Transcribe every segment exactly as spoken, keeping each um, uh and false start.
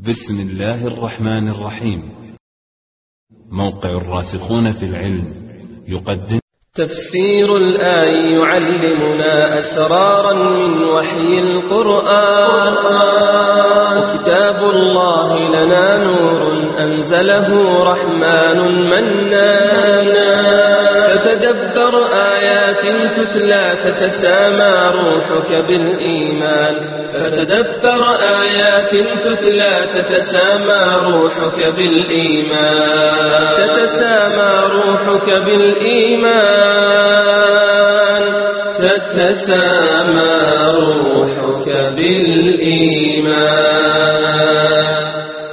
بسم الله الرحمن الرحيم. موقع الراسخون في العلم يقدم تفسير الآي يعلمنا أسرارا من وحي القرآن، وكتاب الله لنا نور أنزله رحمن منان. فتدبر آيات تتلى تتسامى روحك بالإيمان، فتدبر آيات تتلى تتسامى روحك بالإيمان، تتسامى روحك بالإيمان، تتسامى روحك بالإيمان.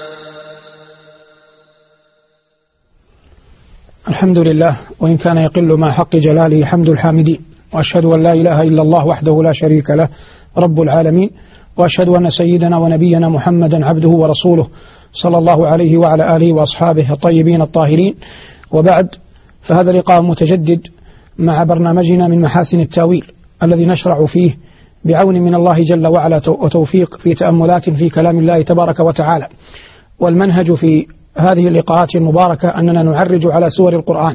الحمد لله، وإن كان يقل مع حق جلاله حمد الحامدين، وأشهد أن لا إله إلا الله وحده لا شريك له رب العالمين، وأشهد أن سيدنا ونبينا محمدا عبده ورسوله صلى الله عليه وعلى آله وأصحابه الطيبين الطاهرين. وبعد، فهذا لقاء متجدد مع برنامجنا من محاسن التاويل، الذي نشرع فيه بعون من الله جل وعلا وتوفيق في تأملات في كلام الله تبارك وتعالى. والمنهج في هذه اللقاءات المباركة أننا نعرج على سور القرآن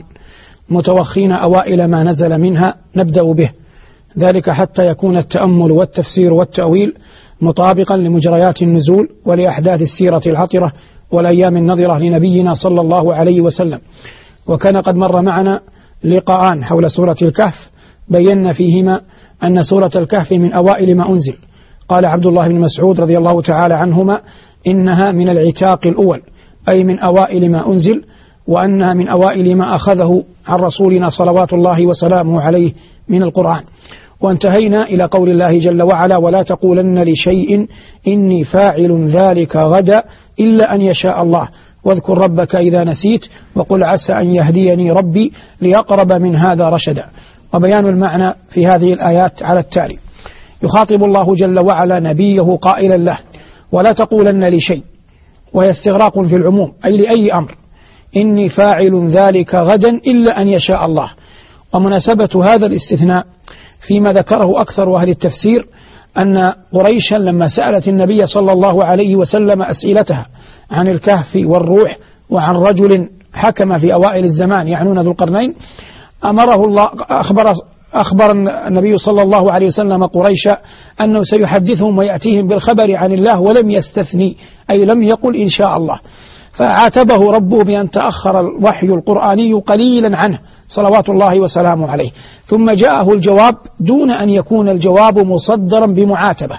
متوخين أوائل ما نزل منها نبدأ به، ذلك حتى يكون التأمل والتفسير والتأويل مطابقا لمجريات النزول ولأحداث السيرة العطرة والأيام النظرة لنبينا صلى الله عليه وسلم. وكان قد مر معنا لقاءان حول سورة الكهف بينا فيهما أن سورة الكهف من أوائل ما أنزل. قال عبد الله بن مسعود رضي الله تعالى عنهما إنها من العتاق الأول، أي من أوائل ما أنزل، وأنها من أوائل ما أخذه عن رسولنا صلوات الله وسلامه عليه من القرآن. وانتهينا إلى قول الله جل وعلا: ولا تقولن لشيء إني فاعل ذلك غدا إلا أن يشاء الله، واذكر ربك إذا نسيت وقل عسى أن يهديني ربي ليقرب من هذا رشدا. وبيان المعنى في هذه الآيات على التالي: يخاطب الله جل وعلا نبيه قائلا له: ولا تقولن لشيء، وهي استغراق في العموم أي لأي أمر، إني فاعل ذلك غدا إلا أن يشاء الله. ومناسبة هذا الاستثناء فيما ذكره أكثر أهل التفسير أن قريشا لما سألت النبي صلى الله عليه وسلم أسئلتها عن الكهف والروح وعن رجل حكم في أوائل الزمان يعنون ذو القرنين، أمره الله أخبر أخبر النبي صلى الله عليه وسلم قريشا أنه سيحدثهم ويأتيهم بالخبر عن الله، ولم يستثني أي لم يقل إن شاء الله. فعاتبه ربه بأن تأخر الوحي القرآني قليلا عنه صلوات الله وسلامه عليه، ثم جاءه الجواب دون أن يكون الجواب مصدرا بمعاتبة.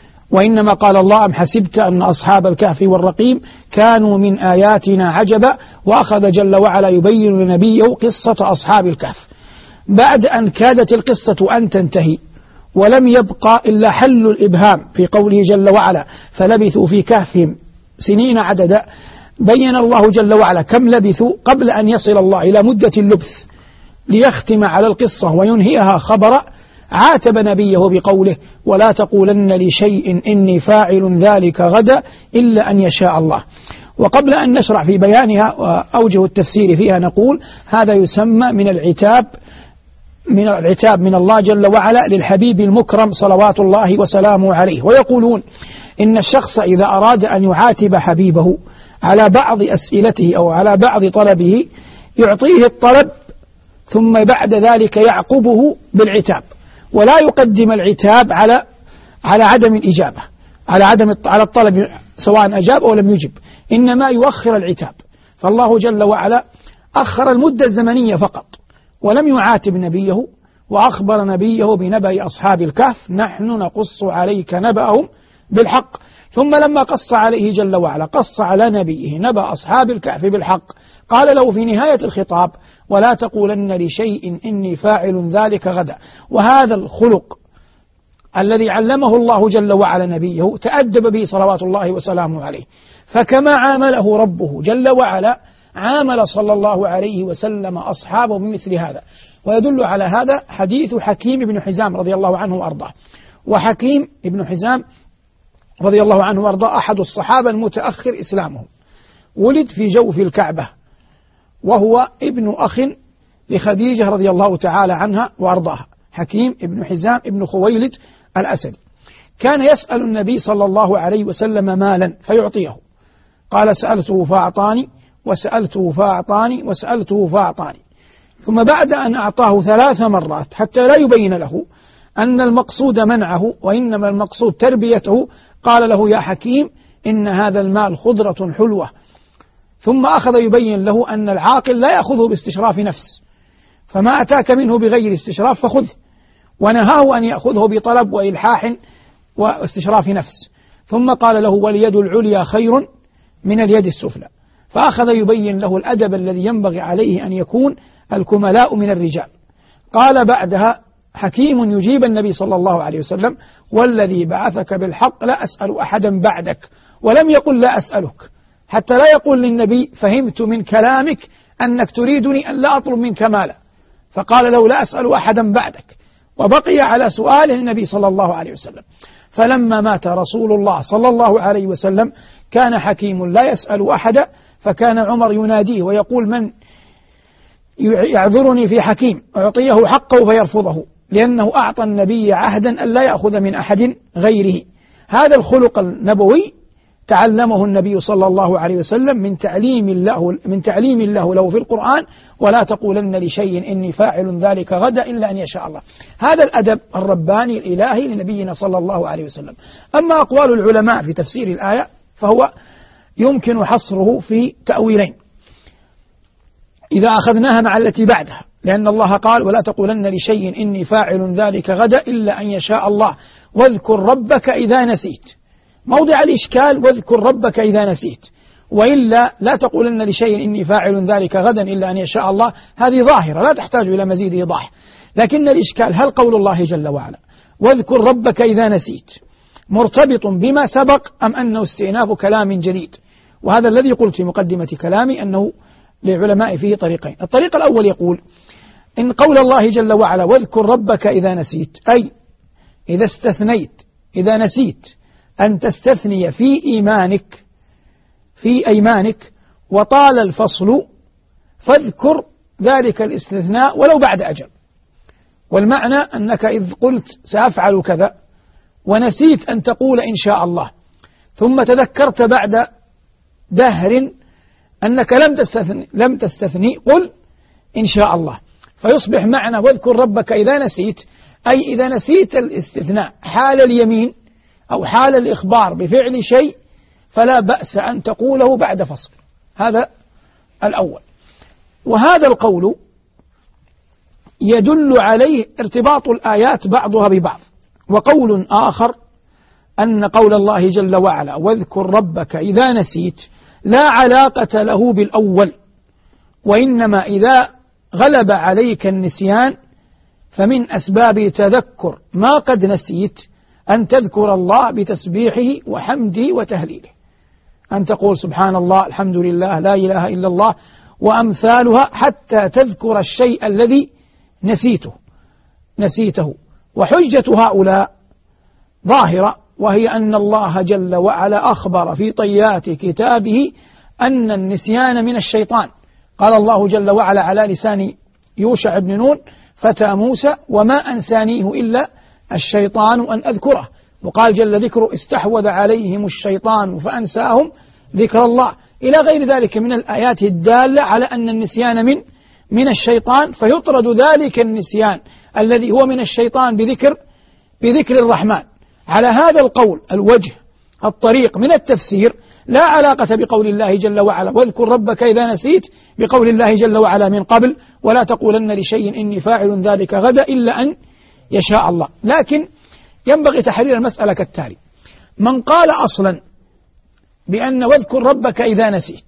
وإنما قال الله: أم حسبت أن أصحاب الكهف والرقيم كانوا من آياتنا عجبا، وأخذ جل وعلا يبين لنبيه قصة أصحاب الكهف بعد أن كادت القصة أن تنتهي، ولم يبقى إلا حل الإبهام في قوله جل وعلا: فلبثوا في كهفهم سنين عددا. بين الله جل وعلا كم لبثوا قبل أن يصل الله إلى مدة اللبث ليختم على القصة وينهيها خبرا. عاتب نبيه بقوله: ولا تقولن لشيء إني فاعل ذلك غدا إلا أن يشاء الله. وقبل أن نشرع في بيانها وأوجه التفسير فيها نقول: هذا يسمى من العتاب من العتاب من الله جل وعلا للحبيب المكرم صلوات الله وسلامه عليه. ويقولون إن الشخص إذا أراد أن يعاتب حبيبه على بعض أسئلته أو على بعض طلبه يعطيه الطلب ثم بعد ذلك يعقبه بالعتاب، ولا يقدم العتاب على على عدم الإجابة، على عدم على الطلب سواء أجاب أو لم يجب، إنما يؤخر العتاب. فالله جل وعلا أخر المدة الزمنية فقط ولم يعاتب نبيه، وأخبر نبيه بنبأ أصحاب الكهف: نحن نقص عليك نبأهم بالحق. ثم لما قص عليه جل وعلا قص على نبيه نبأ أصحاب الكهف بالحق، قال له في نهاية الخطاب: ولا تقولن لشيء إني فاعل ذلك غدا. وهذا الخلق الذي علمه الله جل وعلا نبيه تأدب به صلوات الله وسلامه عليه. فكما عامله ربه جل وعلا عامل صلى الله عليه وسلم أصحابه بمثل هذا. ويدل على هذا حديث حكيم بن حزام رضي الله عنه وأرضاه. وحكيم بن حزام رضي الله عنه وأرضاه أحد الصحابة المتأخر إسلامهم، ولد في جوف الكعبة، وهو ابن أخ لخديجة رضي الله تعالى عنها وأرضاها، حكيم بن حزام ابن خويلد الأسدي. كان يسأل النبي صلى الله عليه وسلم مالا فيعطيه، قال سألته فأعطاني وسألته فأعطاني وسألته فأعطاني، ثم بعد أن أعطاه ثلاث مرات حتى لا يبين له أن المقصود منعه وإنما المقصود تربيته، قال له يا حكيم إن هذا المال خضرة حلوة، ثم أخذ يبين له أن العاقل لا يأخذه باستشراف نفس، فما أتاك منه بغير استشراف فخذه، ونهاه أن يأخذه بطلب وإلحاح واستشراف نفس. ثم قال له واليد العليا خير من اليد السفلى، فأخذ يبين له الأدب الذي ينبغي عليه أن يكون الكملاء من الرجال. قال بعدها حكيم يجيب النبي صلى الله عليه وسلم والذي بعثك بالحق لا أسأل أحدا بعدك، ولم يقل لا أسألك، حتى لا يقول للنبي فهمت من كلامك أنك تريدني أن لا أطلب منك مالا، فقال له لا أسأل أحدا بعدك، وبقي على سؤاله النبي صلى الله عليه وسلم. فلما مات رسول الله صلى الله عليه وسلم كان حكيم لا يسأل أحدا، فكان عمر يناديه ويقول من يعذرني في حكيم أعطيه حقه فيرفضه، لأنه أعطى النبي عهدا أن لا يأخذ من أحد غيره. هذا الخلق النبوي تعلمه النبي صلى الله عليه وسلم من تعليم الله من تعليم الله له في القرآن: ولا تقولن لشيء إني فاعل ذلك غدا إلا أن يشاء الله. هذا الأدب الرباني الإلهي لنبينا صلى الله عليه وسلم. أما أقوال العلماء في تفسير الآية فهو يمكن حصره في تأويلين إذا أخذناها مع التي بعدها، لأن الله قال ولا تقولن لشيء إني فاعل ذلك غدا إلا أن يشاء الله واذكر ربك إذا نسيت. موضع الإشكال واذكر ربك إذا نسيت، وإلا لا تقولن لشيء إني فاعل ذلك غدا إلا أن يشاء الله، هذه ظاهرة لا تحتاج إلى مزيد إيضاح. لكن الإشكال هل قول الله جل وعلا واذكر ربك إذا نسيت مرتبط بما سبق أم أنه استئناف كلام جديد؟ وهذا الذي قلت في مقدمة كلامي أنه للعلماء فيه طريقين. الطريق الأول يقول إن قول الله جل وعلا واذكر ربك إذا نسيت أي إذا استثنيت إذا نسيت أن تستثني في إيمانك في أيمانك وطال الفصل فاذكر ذلك الاستثناء ولو بعد أجل. والمعنى أنك إذ قلت سأفعل كذا ونسيت أن تقول إن شاء الله، ثم تذكرت بعد دهر أنك لم تستثني, لم تستثني قل إن شاء الله، فيصبح معنى واذكر ربك إذا نسيت أي إذا نسيت الاستثناء حال اليمين أو حال الإخبار بفعل شيء فلا بأس أن تقوله بعد فصل. هذا الأول. وهذا القول يدل عليه ارتباط الآيات بعضها ببعض. وقول آخر أن قول الله جل وعلا واذكر ربك إذا نسيت لا علاقة له بالأول، وإنما إذا غلب عليك النسيان فمن أسباب تذكر ما قد نسيت أن تذكر الله بتسبيحه وحمده وتهليله، أن تقول سبحان الله الحمد لله لا إله إلا الله وأمثالها حتى تذكر الشيء الذي نسيته نسيته وحجة هؤلاء ظاهرة، وهي أن الله جل وعلا أخبر في طيات كتابه أن النسيان من الشيطان. قال الله جل وعلا على لسان يوشع بن نون فتى موسى وما أنسانيه إلا الشيطان أن أذكره، وقال جل ذكره استحوذ عليهم الشيطان فأنساهم ذكر الله، إلى غير ذلك من الآيات الدالة على أن النسيان من من الشيطان، فيطرد ذلك النسيان الذي هو من الشيطان بذكر بذكر الرحمن. على هذا القول الوجه الطريق من التفسير لا علاقة بقول الله جل وعلا واذكر ربك إذا نسيت بقول الله جل وعلا من قبل ولا تقولن لشيء إني فاعل ذلك غدا إلا أن يشاء الله. لكن ينبغي تحرير المسألة كالتالي: من قال أصلا بأن واذكر ربك إذا نسيت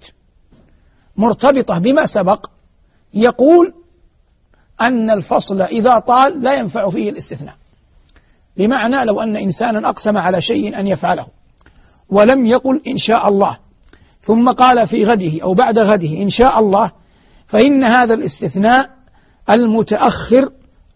مرتبطة بما سبق يقول أن الفصل إذا طال لا ينفع فيه الاستثناء، بمعنى لو أن إنسانا أقسم على شيء أن يفعله ولم يقل إن شاء الله ثم قال في غده أو بعد غده إن شاء الله، فإن هذا الاستثناء المتأخر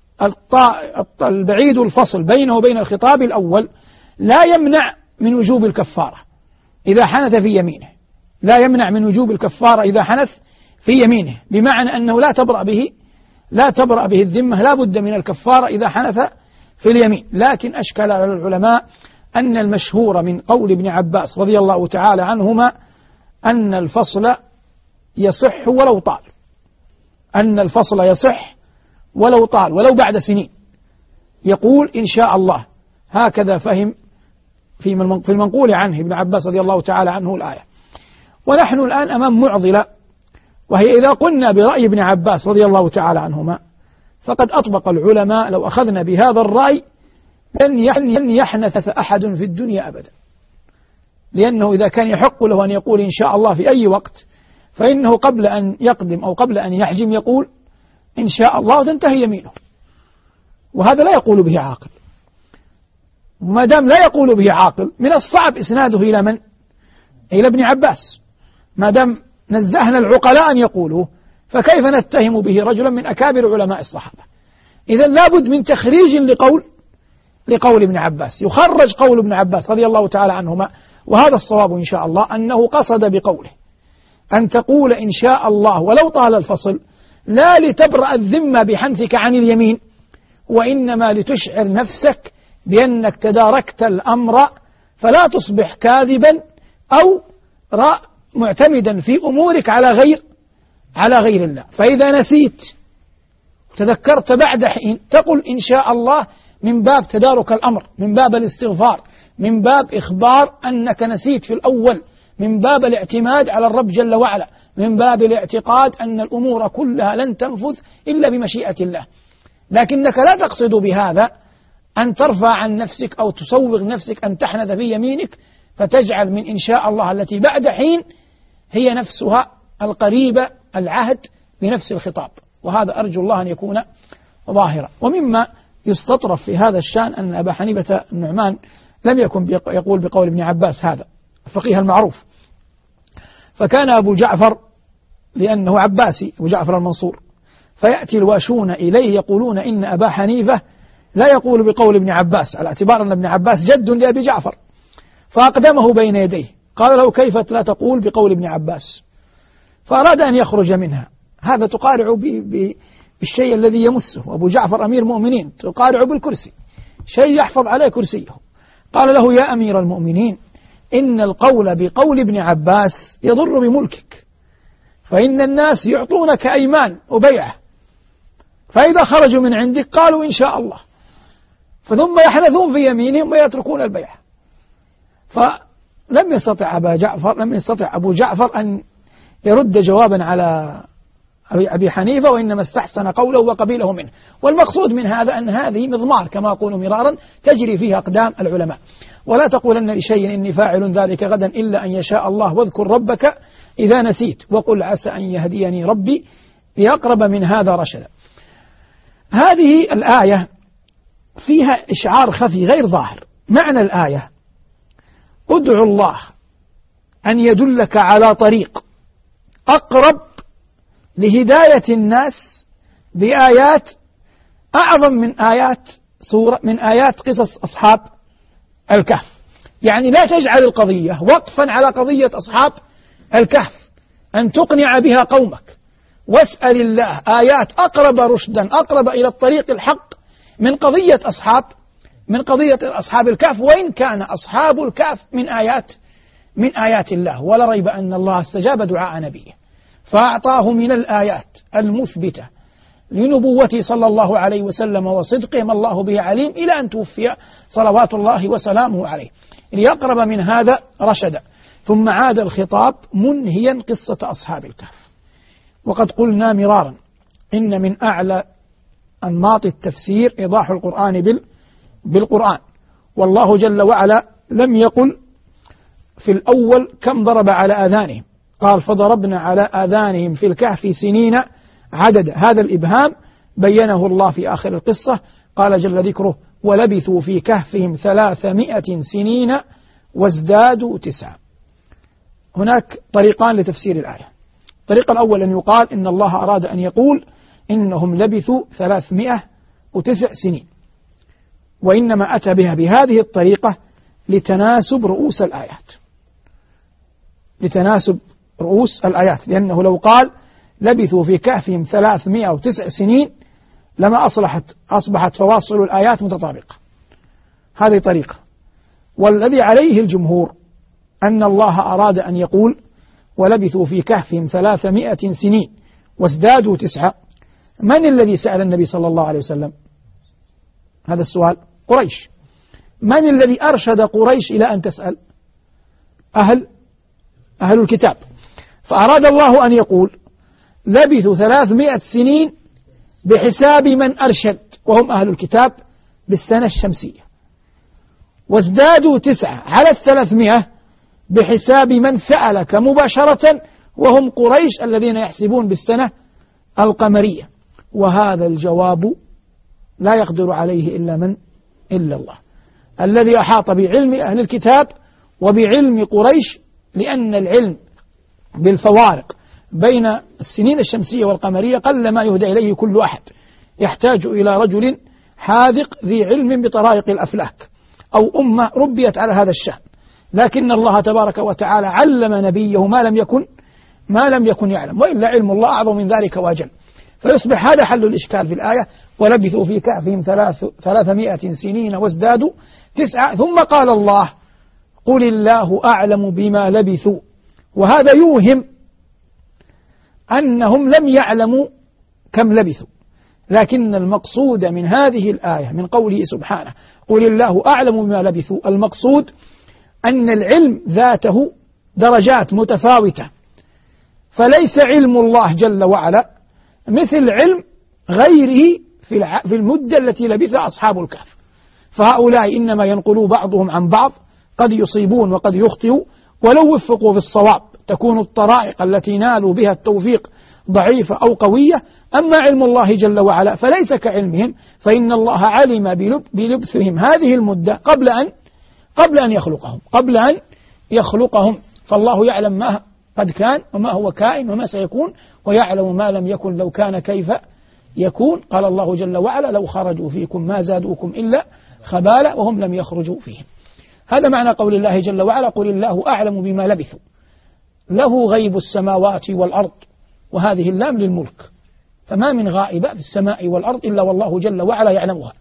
البعيد الفصل بينه وبين الخطاب الأول لا يمنع من وجوب الكفارة إذا حنث في يمينه، لا يمنع من وجوب الكفارة إذا حنث في يمينه، بمعنى أنه لا تبرأ به لا تبرأ به الذمة، لا بد من الكفارة إذا حنث في اليمين. لكن أشكل على العلماء أن المشهور من قول ابن عباس رضي الله تعالى عنهما أن الفصل يصح ولو طال، أن الفصل يصح ولو طال ولو بعد سنين. يقول إن شاء الله، هكذا فهم في المنقول عنه ابن عباس رضي الله تعالى عنه الآية. ونحن الآن أمام معضلة، وهي إذا قلنا برأي ابن عباس رضي الله تعالى عنهما فقد أطبق العلماء لو أخذنا بهذا الرأي لن يحنث أحد في الدنيا أبدا، لأنه إذا كان يحق له أن يقول إن شاء الله في أي وقت، فإنه قبل أن يقدم أو قبل أن يحجم يقول إن شاء الله وتنتهي يمينه، وهذا لا يقول به عاقل. وما دام لا يقول به عاقل من الصعب إسناده إلى من؟ إلى ابن عباس. ما دام نزهنا العقلاء أن يقولوا، فكيف نتهم به رجلا من أكابر علماء الصحابة؟ إذن لابد من تخريج لقول لقول ابن عباس، يخرج قول ابن عباس رضي الله تعالى عنهما. وهذا الصواب إن شاء الله، أنه قصد بقوله أن تقول إن شاء الله ولو طال الفصل، لا لتبرأ الذمة بحنثك عن اليمين، وإنما لتشعر نفسك بأنك تداركت الأمر، فلا تصبح كاذبا أو معتمدا في أمورك على غير على غير الله. فإذا نسيت وتذكرت بعد حين تقول إن شاء الله من باب تدارك الأمر، من باب الاستغفار، من باب إخبار أنك نسيت في الأول، من باب الاعتماد على الرب جل وعلا، من باب الاعتقاد أن الأمور كلها لن تنفذ إلا بمشيئة الله. لكنك لا تقصد بهذا أن ترفع عن نفسك أو تسوغ نفسك أن تحنث في يمينك، فتجعل من إن شاء الله التي بعد حين هي نفسها القريبة العهد بنفس الخطاب. وهذا أرجو الله أن يكون ظاهرا. ومما يستطرف في هذا الشأن أن أبا حنيفة النعمان لم يكن يقول بقول ابن عباس هذا الفقيه المعروف، فكان أبو جعفر لأنه عباسي أبو جعفر المنصور، فيأتي الواشون إليه يقولون إن أبا حنيفة لا يقول بقول ابن عباس، على اعتبار أن ابن عباس جد لأبي جعفر، فأقدمه بين يديه قال له كيف لا تقول بقول ابن عباس؟ فأراد أن يخرج منها. هذا تقارع بالشيء الذي يمسه، أبو جعفر أمير مؤمنين، تقارع بالكرسي، شيء يحفظ عليه كرسيه. قال له يا أمير المؤمنين، إن القول بقول ابن عباس يضر بملكك، فإن الناس يعطونك أيمان وبيعة، فإذا خرجوا من عندك قالوا إن شاء الله، فثم يحنثون في يمينهم ويتركون البيعة. فلم يستطع أبا جعفر لم يستطع أبو جعفر أن يرد جوابا على أبي حنيفة، وإنما استحسن قوله وقبيله منه. والمقصود من هذا أن هذه مضمار كما أقول مرارا تجري فيها أقدام العلماء. ولا تقولن لشيء إني فاعل ذلك غدا إلا أن يشاء الله، واذكر ربك إذا نسيت، وقل عسى أن يهديني ربي لأقرب من هذا رشدا. هذه الآية فيها إشعار خفي غير ظاهر. معنى الآية ادعو الله أن يدلك على طريق أقرب لهداية الناس بآيات أعظم من آيات سورة من آيات قصص أصحاب الكهف. يعني لا تجعل القضية وقفا على قضية أصحاب الكهف، أن تقنع بها قومك، واسأل الله آيات أقرب رشدا أقرب إلى الطريق الحق من قضية أصحاب من قضية أصحاب الكهف، وإن كان أصحاب الكهف من آيات من آيات الله. ولا ريب أن الله استجاب دعاء نبيه فأعطاه من الآيات المثبتة لنبوته صلى الله عليه وسلم وصدقه ما الله به عليم، إلى أن توفي صلوات الله وسلامه عليه، ليقرب من هذا رشدا. ثم عاد الخطاب منهيا قصة أصحاب الكهف. وقد قلنا مرارا إن من أعلى أنماط التفسير إيضاح القرآن بال بالقرآن، والله جل وعلا لم يقل في الأول كم ضرب على آذانهم، قال فضربنا على آذانهم في الكهف سنين عددا. هذا الإبهام بينه الله في آخر القصة، قال جل ذكره ولبثوا في كهفهم ثلاثمائة سنين وازدادوا تسعة. هناك طريقان لتفسير الآية. الطريق الأول أن يقال إن الله أراد أن يقول إنهم لبثوا ثلاثمائة وتسع سنين، وإنما أتى بها بهذه الطريقة لتناسب رؤوس الآيات لتناسب رؤوس الآيات لأنه لو قال لبثوا في كهفهم ثلاثمائة وتسع سنين لما أصلحت أصبحت فواصل الآيات متطابقة. هذه طريقة. والذي عليه الجمهور أن الله أراد أن يقول ولبثوا في كهفهم ثلاثمائة سنين وازدادوا تسعة، من الذي سأل النبي صلى الله عليه وسلم هذا السؤال؟ قريش. من الذي أرشد قريش إلى أن تسأل؟ أهل أهل الكتاب. فأراد الله أن يقول لبثوا ثلاثمائة سنين بحساب من أرشد وهم أهل الكتاب بالسنة الشمسية، وازدادوا تسعة على الثلاثمائة بحساب من سألك مباشرة وهم قريش الذين يحسبون بالسنة القمرية. وهذا الجواب لا يقدر عليه إلا من إلا الله الذي أحاط بعلم أهل الكتاب وبعلم قريش، لأن العلم بالفوارق بين السنين الشمسية والقمرية قل ما يهدى إليه كل أحد، يحتاج إلى رجل حاذق ذي علم بطرائق الأفلاك أو أمة ربيت على هذا الشأن. لكن الله تبارك وتعالى علم نبيه ما لم يكن ما لم يكن يعلم، وإلا علم الله أعظم من ذلك وأجل. فيصبح هذا حل الإشكال في الآية: ولبثوا في كهفهم ثلاث ثلاثمائة سنين وازدادوا تسعة. ثم قال الله: قل الله أعلم بما لبثوا. وهذا يوهم أنهم لم يعلموا كم لبثوا، لكن المقصود من هذه الآية من قوله سبحانه قل الله أعلم بما لبثوا، المقصود أن العلم ذاته درجات متفاوتة، فليس علم الله جل وعلا مثل علم غيره في المدة التي لبثها أصحاب الكهف. فهؤلاء إنما ينقلوا بعضهم عن بعض، قد يصيبون وقد يخطئوا، ولو وفقوا بالصواب تكون الطرائق التي نالوا بها التوفيق ضعيفة أو قوية. أما علم الله جل وعلا فليس كعلمهم، فإن الله علم بلبثهم هذه المدة قبل أن قبل أن يخلقهم قبل أن يخلقهم فالله يعلم ما قد كان وما هو كائن وما سيكون، ويعلم ما لم يكن لو كان كيف يكون. قال الله جل وعلا: لو خرجوا فيكم ما زادوكم إلا خبالا وهم لم يخرجوا فيهم. هذا معنى قول الله جل وعلا: قل الله أعلم بما لبثوا، له غيب السماوات والأرض، وهذه اللام للملك، فما من غائبة في السماء والأرض إلا والله جل وعلا يعلمها.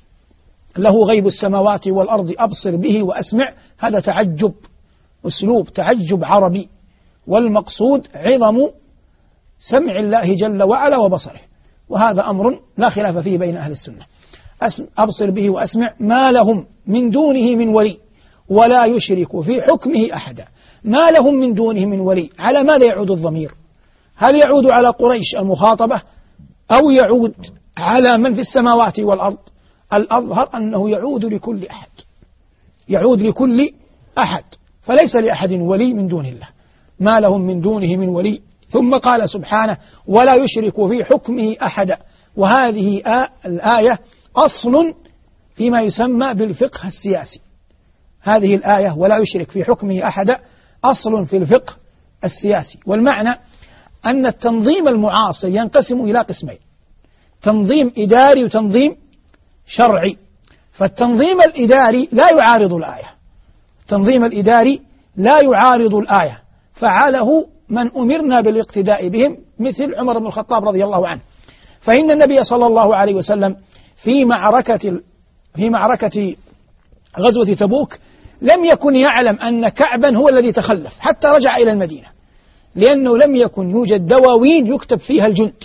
له غيب السماوات والأرض أبصر به وأسمع، هذا تعجب، أسلوب تعجب عربي، والمقصود عظم سمع الله جل وعلا وبصره، وهذا أمر لا خلاف فيه بين أهل السنة. أبصر به وأسمع، ما لهم من دونه من ولي ولا يشرك في حكمه أحدا. ما لهم من دونه من ولي، على ماذا يعود الضمير؟ هل يعود على قريش المخاطبة أو يعود على من في السماوات والأرض؟ الأظهر أنه يعود لكل أحد، يعود لكل أحد، فليس لأحد ولي من دون الله، ما لهم من دونه من ولي. ثم قال سبحانه: ولا يشرك في حكمه أحدا. وهذه الآية أصل فيما يسمى بالفقه السياسي. هذه الآية ولا يشرك في حكمه أحدا أصل في الفقه السياسي، والمعنى أن التنظيم المعاصر ينقسم إلى قسمين: تنظيم إداري وتنظيم شرعي. فالتنظيم الإداري لا يعارض الآية، التنظيم الإداري لا يعارض الآية، فعله من أمرنا بالاقتداء بهم مثل عمر بن الخطاب رضي الله عنه. فإن النبي صلى الله عليه وسلم في معركة في معركة غزوة تبوك لم يكن يعلم أن كعبا هو الذي تخلف حتى رجع إلى المدينة، لأنه لم يكن يوجد دواوين يكتب فيها الجند.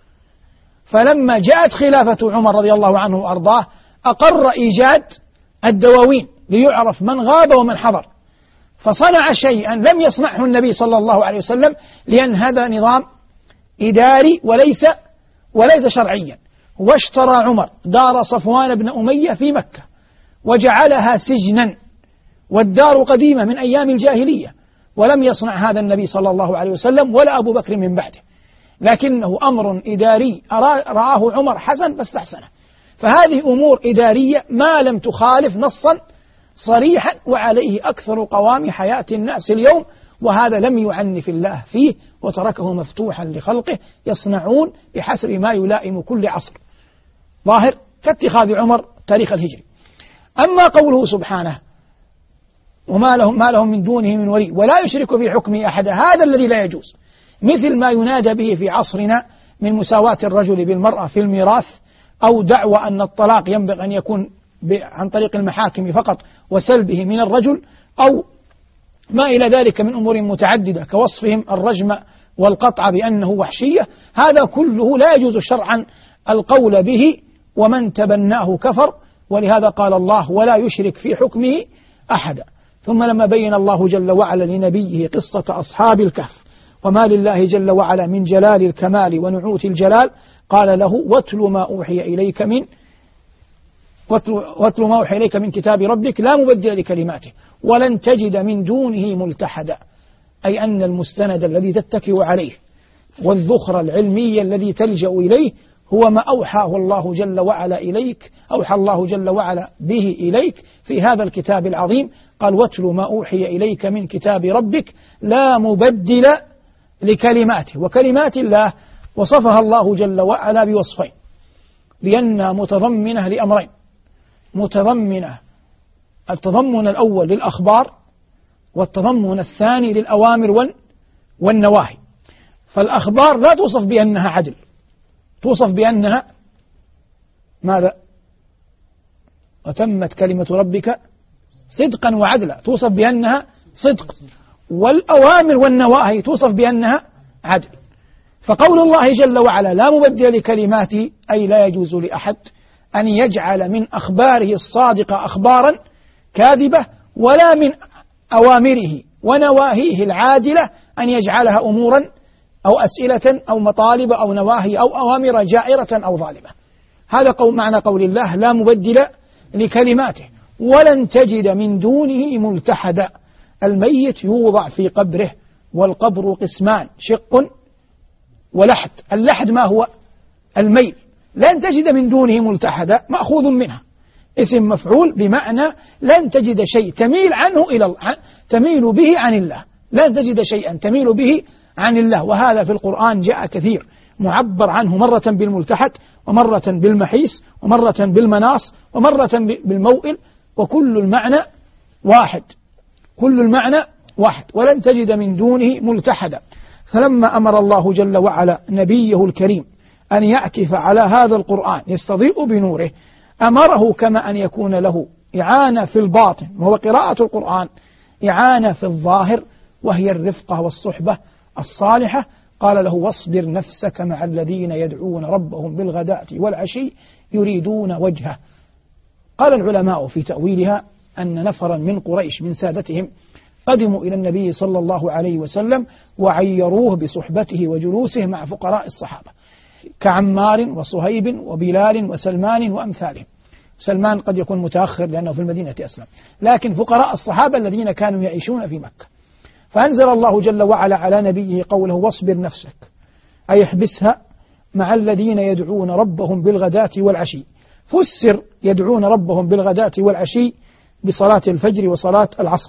فلما جاءت خلافة عمر رضي الله عنه وأرضاه أقر إيجاد الدواوين ليعرف من غاب ومن حضر، فصنع شيئا لم يصنعه النبي صلى الله عليه وسلم، لأن هذا نظام إداري وليس وليس شرعيا. واشترى عمر دار صفوان بن أمية في مكة وجعلها سجنا، والدار قديمة من أيام الجاهلية، ولم يصنع هذا النبي صلى الله عليه وسلم ولا أبو بكر من بعده، لكنه أمر إداري رآه عمر حسن فاستحسنه. فهذه أمور إدارية ما لم تخالف نصا صريحا، وعليه أكثر قوام حياة الناس اليوم، وهذا لم يعنف الله فيه وتركه مفتوحا لخلقه يصنعون بحسب ما يلائم كل عصر، ظاهر كاتخاذ عمر تاريخ الهجري. أما قوله سبحانه: وما لهم, ما لهم من دونه من ولي ولا يشرك في حكمه أحد، هذا الذي لا يجوز، مثل ما ينادى به في عصرنا من مساواة الرجل بالمرأة في الميراث، أو دعوى أن الطلاق ينبغي أن يكون عن طريق المحاكم فقط وسلبه من الرجل، أو ما إلى ذلك من أمور متعددة كوصفهم الرجم والقطع بأنه وحشية، هذا كله لا يجوز شرعا القول به، ومن تبناه كفر. ولهذا قال الله ولا يشرك في حكمه أحدا. ثم لما بين الله جل وعلا لنبيه قصة أصحاب الكهف وما لله جل وعلا من جلال الكمال ونعوت الجلال، قال له واتل ما أوحي إليك من واتل ما أوحي إليك من كتاب ربك لا مبدل لكلماته ولن تجد من دونه ملتحدا، أي أن المستند الذي تتكئ عليه والذخر العلمي الذي تلجأ إليه هو ما أوحاه الله جل وعلا إليك، أوحى الله جل وعلا به إليك في هذا الكتاب العظيم. قال واتل ما أوحي إليك من كتاب ربك لا مبدل لكلماته. وكلمات الله وصفها الله جل وعلا بوصفين، بأنها متضمنة لأمرين، متضمنة التضمن الأول للأخبار والتضمن الثاني للأوامر والنواهي. فالأخبار لا توصف بأنها عدل، توصف بأنها ماذا؟ وتمت كلمة ربك صدقا وعدلا، توصف بأنها صدق. والأوامر والنواهي توصف بأنها عدل. فقول الله جل وعلا لا مبدل لكلماته أي لا يجوز لأحد أن يجعل من أخباره الصادقة أخبارا كاذبة، ولا من أوامره ونواهيه العادلة أن يجعلها أمورا أو أسئلة أو مطالب أو نواهي أو أوامر جائرة أو ظالمة. هذا قول معنى قول الله لا مبدل لكلماته ولن تجد من دونه ملتحدا. الميت يوضع في قبره، والقبر قسمان شق ولحد. اللحد ما هو؟ الميل. لن تجد من دونه ملتحدا مأخوذ منها اسم مفعول بمعنى لن تجد شيء تميل عنه إلى تميل به عن الله، لن تجد شيئا تميل به عن الله. وهذا في القرآن جاء كثير، معبر عنه مرة بالملتحد ومرة بالمحيس ومرة بالمناص ومرة بالموئل، وكل المعنى واحد، كل المعنى واحد. ولن تجد من دونه ملتحدا. فلما أمر الله جل وعلا نبيه الكريم أن يعكف على هذا القرآن يستضيء بنوره، أمره كما أن يكون له إعانة في الباطن وهو قراءة القرآن، إعانة في الظاهر وهي الرفقة والصحبة الصالحة. قال له واصبر نفسك مع الذين يدعون ربهم بالغداة والعشي يريدون وجهه. قال العلماء في تأويلها أن نفرا من قريش من سادتهم قدموا إلى النبي صلى الله عليه وسلم وعيروه بصحبته وجلوسه مع فقراء الصحابة كعمار وصهيب وبلال وسلمان وأمثالهم. سلمان قد يكون متأخر لأنه في المدينة أسلم، لكن فقراء الصحابة الذين كانوا يعيشون في مكة. فأنزل الله جل وعلا على نبيه قوله واصبر نفسك، أي احبسها مع الذين يدعون ربهم بالغداة والعشي. فسر يدعون ربهم بالغداة والعشي بصلاة الفجر وصلاة العصر،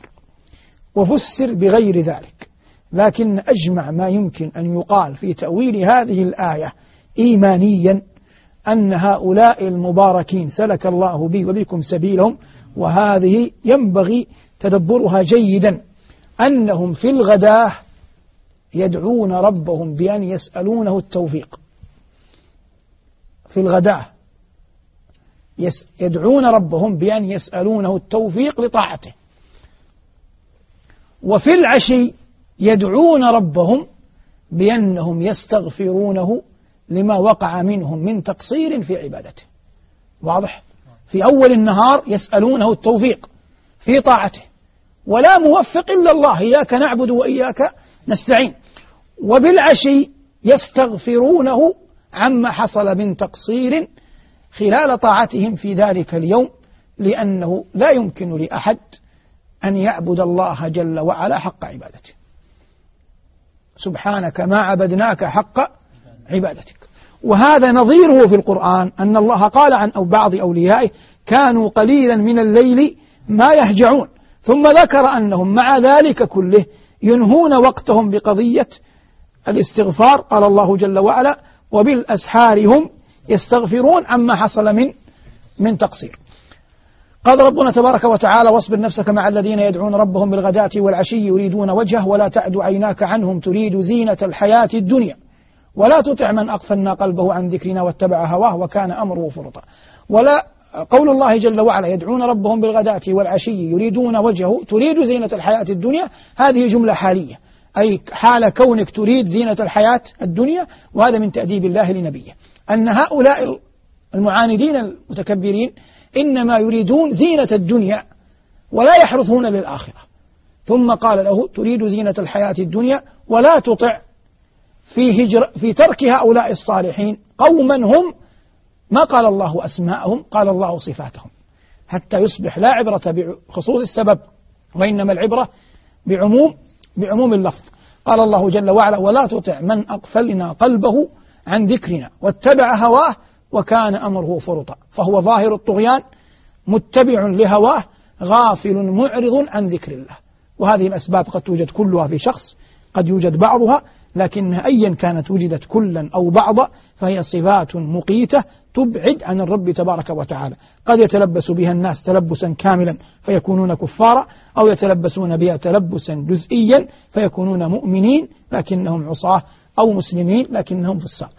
وفسر بغير ذلك. لكن أجمع ما يمكن أن يقال في تأويل هذه الآية إيمانيا أن هؤلاء المباركين سلك الله بي وبكم سبيلهم، وهذه ينبغي تدبرها جيدا، أنهم في الغداة يدعون ربهم بأن يسألونه التوفيق. في الغداة يدعون ربهم بأن يسألونه التوفيق لطاعته، وفي العشي يدعون ربهم بأنهم يستغفرونه لما وقع منهم من تقصير في عبادته. واضح؟ في أول النهار يسألونه التوفيق في طاعته، ولا موفق إلا الله، إياك نعبد وإياك نستعين. وبالعشي يستغفرونه عما حصل من تقصير خلال طاعتهم في ذلك اليوم، لأنه لا يمكن لأحد أن يعبد الله جل وعلا حق عبادته. سبحانك ما عبدناك حق عبادتك. وهذا نظيره في القرآن أن الله قال عن أو بعض أوليائه كانوا قليلا من الليل ما يهجعون، ثم ذكر أنهم مع ذلك كله ينهون وقتهم بقضية الاستغفار. قال الله جل وعلا وبالأسحار هم يستغفرون عما حصل من من تقصير. قال ربنا تبارك وتعالى واصبر نفسك مع الذين يدعون ربهم بالغداة والعشي يريدون وجهه ولا تعد عيناك عنهم تريد زينة الحياة الدنيا ولا تطع من أغفلنا قلبه عن ذكرنا واتبع هواه وكان أمره فرطا. ولا قول الله جل وعلا يدعون ربهم بالغداة والعشي يريدون وجهه تريد زينة الحياة الدنيا، هذه جملة حالية، أي حال كونك تريد زينة الحياة الدنيا، وهذا من تأديب الله لنبيه، أن هؤلاء المعاندين المتكبرين إنما يريدون زينة الدنيا ولا يحرثون للآخرة. ثم قال له تريد زينة الحياة الدنيا ولا تطع في, هجر في ترك هؤلاء الصالحين قوما هم، ما قال الله أسماءهم، قال الله صفاتهم، حتى يصبح لا عبرة بخصوص السبب وإنما العبرة بعموم بعموم اللفظ. قال الله جل وعلا ولا تطع من أغفلنا قلبه عن ذكرنا واتبع هواه وكان أمره فرطا، فهو ظاهر الطغيان متبع لهواه غافل معرض عن ذكر الله. وهذه الأسباب قد توجد كلها في شخص، قد يوجد بعضها، لكنها أيا كانت وجدت كلا أو بعضا فهي صفات مقيتة تبعد عن الرب تبارك وتعالى. قد يتلبس بها الناس تلبسا كاملا فيكونون كفارا، أو يتلبسون بها تلبسا جزئيا فيكونون مؤمنين لكنهم عصاة، أو مسلمين لكنهم فساق.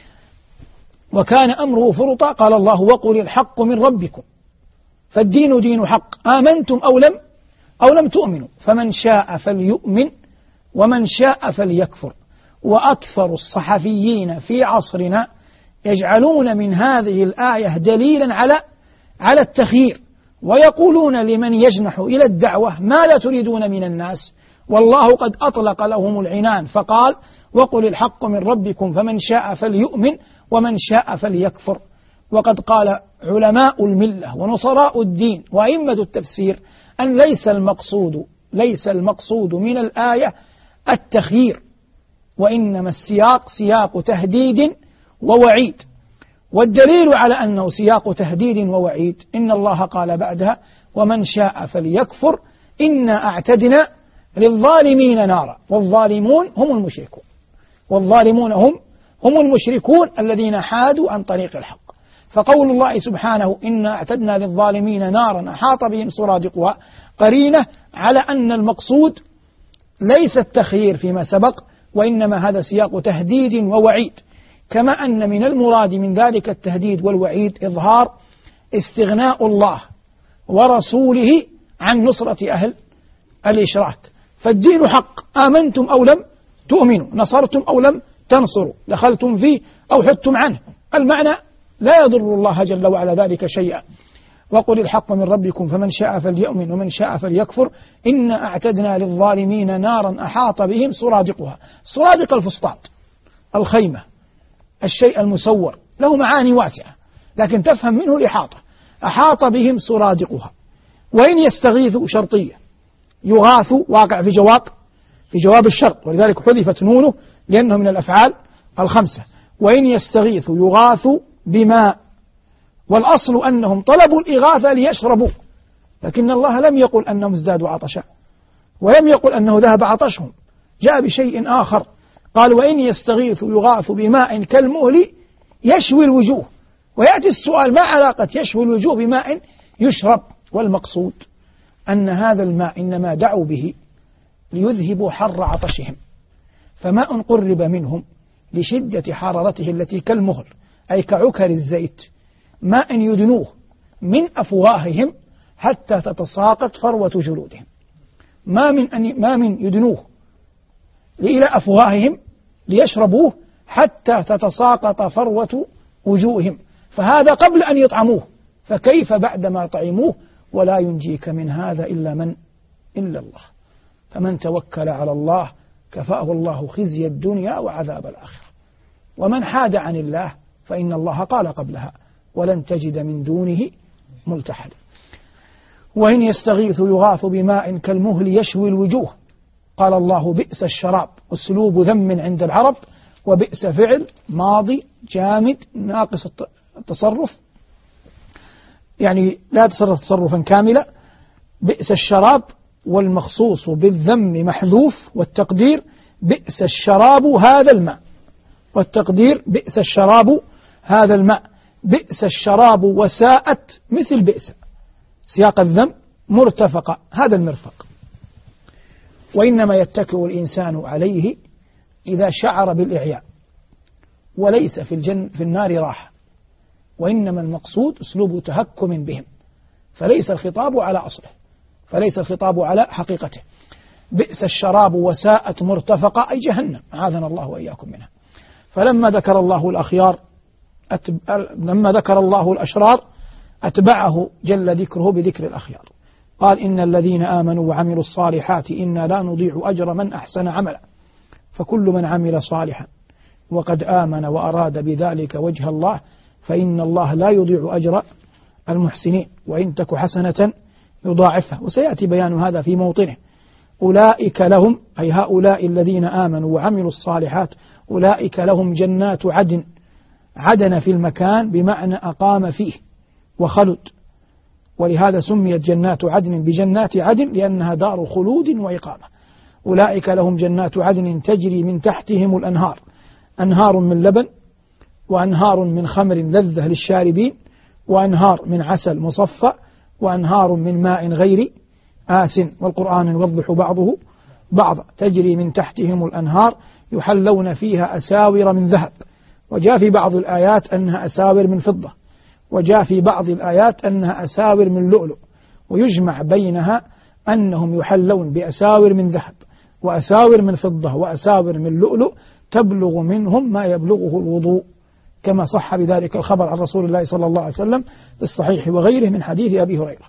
وكان أمره فرطا، قال الله وقل الحق من ربكم فالدين دين حق آمنتم أو لم أو لم تؤمنوا فمن شاء فليؤمن ومن شاء فليكفر. وأكثر الصحفيين في عصرنا يجعلون من هذه الآية دليلا على على التخيير، ويقولون لمن يجنح إلى الدعوة ما لا تريدون من الناس، والله قد أطلق لهم العنان فقال وقل الحق من ربكم فمن شاء فليؤمن ومن شاء فليكفر. وقد قال علماء الملة ونصراء الدين وأئمة التفسير أن ليس المقصود ليس المقصود من الآية التخيير، وإنما السياق سياق تهديد ووعيد. والدليل على أنه سياق تهديد ووعيد إن الله قال بعدها ومن شاء فليكفر إنا أعتدنا للظالمين نارا، والظالمون هم المشركون، والظالمون هم هم المشركون الذين حادوا عن طريق الحق. فقول الله سبحانه إنا أعتدنا للظالمين نارا أحاط بهم سرادقها قرينة على أن المقصود ليس التخيير فيما سبق، وإنما هذا سياق تهديد ووعيد، كما أن من المراد من ذلك التهديد والوعيد إظهار استغناء الله ورسوله عن نصرة أهل الإشراك. فالدين حق آمنتم أو لم تؤمنوا، نصرتم أو لم تنصروا، دخلتم فيه أو حدتم عنه، المعنى لا يضر الله جل وعلا ذلك شيئا. وقل الحق من ربكم فمن شاء فليؤمن ومن شاء فليكفر إنا أعتدنا للظالمين نارا أحاط بهم سرادقها. سرادق الفسطاط، الخيمة، الشيء المسور، له معاني واسعة لكن تفهم منه الإحاطة. أحاط بهم سرادقها، وإن يستغيثوا شرطية، يغاث واقع في جواب في جواب الشرط، ولذلك حذفت نونه لأنه من الأفعال الخمسة. وإن يستغيثوا يغاثوا بماء، والأصل أنهم طلبوا الإغاثة ليشربوا، لكن الله لم يقل أنهم ازدادوا عطشا، ولم يقل أنه ذهب عطشهم، جاء بشيء آخر، قال وإن يستغيثوا يغاثوا بماء كالمهل يشوي الوجوه. ويأتي السؤال ما علاقة يشوي الوجوه بماء يشرب؟ والمقصود أن هذا الماء إنما دعوا به ليذهبوا حر عطشهم، فماء قرب منهم لشدة حرارته التي كالمهل أي كعكر الزيت، ماء يدنوه من أفواههم حتى تتساقط فروة جلودهم، ما من أن ما من يدنوه إلى أفواههم ليشربوه حتى تتساقط فروة وجوههم، فهذا قبل أن يطعموه، فكيف بعدما طعموه؟ ولا ينجيك من هذا إلا من إلا الله، فمن توكل على الله كفاه الله خزي الدنيا وعذاب الآخرة، ومن حاد عن الله فإن الله قال قبلها ولن تجد من دونه ملتحدا. وإن يستغيثوا يغاث بماء كالمهل يشوي الوجوه، قال الله بئس الشراب، أسلوب ذم عند العرب، وبئس فعل ماضي جامد ناقص التصرف، يعني لا يتصرف تصرفا كاملا. بئس الشراب، والمخصوص بالذم محذوف، والتقدير بئس الشراب هذا الماء، والتقدير بئس الشراب هذا الماء. بئس الشراب وساءت مثل بئس، سياق الذم مرتفق هذا المرفق. وإنما يتكئ الإنسان عليه إذا شعر بالإعياء، وليس في الجن في النار راحة، وإنما المقصود أسلوب تهكم بهم، فليس الخطاب على أصله، فليس الخطاب على حقيقته. بئس الشراب وساءت مرتفقة، أي جهنم، أعاذنا الله وإياكم منها. فلما ذكر الله الأخيار أتب... لما ذكر الله الأشرار أتبعه جل ذكره بذكر الأخيار، قال إن الذين آمنوا وعملوا الصالحات إنا لا نضيع أجر من أحسن عملا، فكل من عمل صالحا وقد آمن وأراد بذلك وجه الله فإن الله لا يضيع أجر المحسنين، وإن تك حسنة يضاعفها، وسيأتي بيان هذا في موطنه. أولئك لهم، أي هؤلاء الذين آمنوا وعملوا الصالحات، أولئك لهم جنات عدن، عدن في المكان بمعنى أقام فيه وخلد، ولهذا سميت جنات عدن بجنات عدن لأنها دار خلود وإقامة. أولئك لهم جنات عدن تجري من تحتهم الأنهار، أنهار من لبن وأنهار من خمر لذة للشاربين وأنهار من عسل مصفى وأنهار من ماء غير آسن، والقرآن يوضح بعضه بعضا. تجري من تحتهم الأنهار يحلون فيها أساور من ذهب، وجاء في بعض الآيات أنها أساور من فضة، وجاء في بعض الآيات أنها أساور من لؤلؤ، ويجمع بينها أنهم يحلون بأساور من ذهب وأساور من فضة وأساور من لؤلؤ تبلغ منهم ما يبلغه الوضوء، كما صح بذلك الخبر عن رسول الله صلى الله عليه وسلم في الصحيح وغيره من حديث أبي هريرة.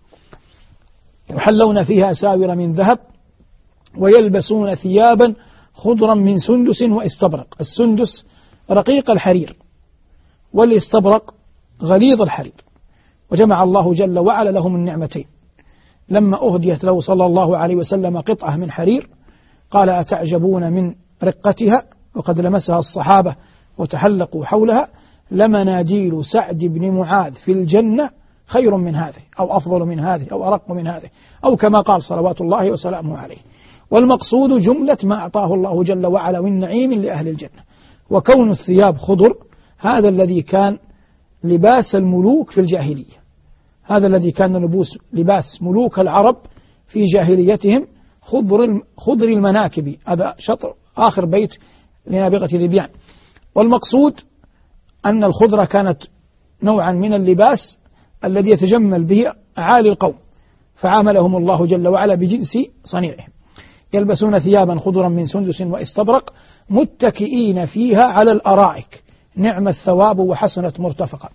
يحلون فيها أساور من ذهب ويلبسون ثيابا خضرا من سندس واستبرق. السندس رقيق الحرير، والاستبرق غليظ الحرير، وجمع الله جل وعلا لهم النعمتين. لما أهديت له صلى الله عليه وسلم قطعة من حرير قال أتعجبون من رقتها، وقد لمسها الصحابة وتحلقوا حولها، لمناديل سعد بن معاذ في الجنة خير من هذه أو أفضل من هذه أو أرق من هذه، أو كما قال صلوات الله وسلامه عليه. والمقصود جملة ما أعطاه الله جل وعلا من نعيم لأهل الجنة. وكون الثياب خضر هذا الذي كان لباس الملوك في الجاهلية، هذا الذي كان لبوس لباس ملوك العرب في جاهليتهم، خضر خضر المناكب. هذا شطر آخر بيت لنابغة ذبيان. والمقصود أن الخضرة كانت نوعا من اللباس الذي يتجمل به أعالي القوم، فعاملهم الله جل وعلا بجنس صنيعهم. يلبسون ثيابا خضرا من سندس واستبرق متكئين فيها على الأرائك، نعم الثواب وحسنت مرتفقا.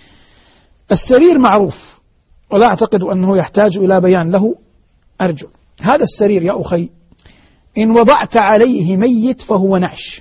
السرير معروف ولا أعتقد أنه يحتاج إلى بيان له أرجو. هذا السرير يا أخي إن وضعت عليه ميت فهو نعش،